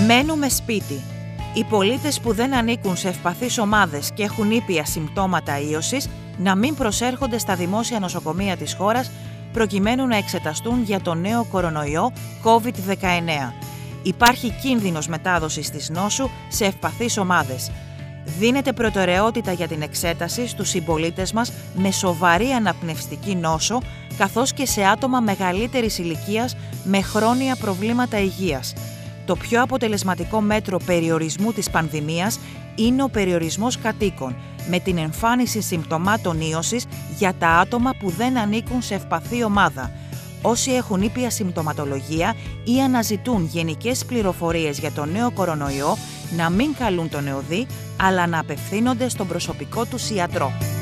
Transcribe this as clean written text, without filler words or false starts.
Μένουμε σπίτι. Οι πολίτες που δεν ανήκουν σε ευπαθείς ομάδες και έχουν ήπια συμπτώματα ίωσης να μην προσέρχονται στα δημόσια νοσοκομεία της χώρας προκειμένου να εξεταστούν για το νέο κορονοϊό COVID-19. Υπάρχει κίνδυνος μετάδοσης της νόσου σε ευπαθείς ομάδες. Δίνεται προτεραιότητα για την εξέταση στους συμπολίτες μας με σοβαρή αναπνευστική νόσο, καθώς και σε άτομα μεγαλύτερης ηλικίας με χρόνια προβλήματα υγείας. Το πιο αποτελεσματικό μέτρο περιορισμού της πανδημίας είναι ο περιορισμός κατοίκων, με την εμφάνιση συμπτωμάτων ίωσης για τα άτομα που δεν ανήκουν σε ευπαθή ομάδα. Όσοι έχουν ήπια συμπτωματολογία ή αναζητούν γενικές πληροφορίες για το νέο κορονοϊό, να μην καλούν τον ΕΟΔΗ, αλλά να απευθύνονται στον προσωπικό τους ιατρό.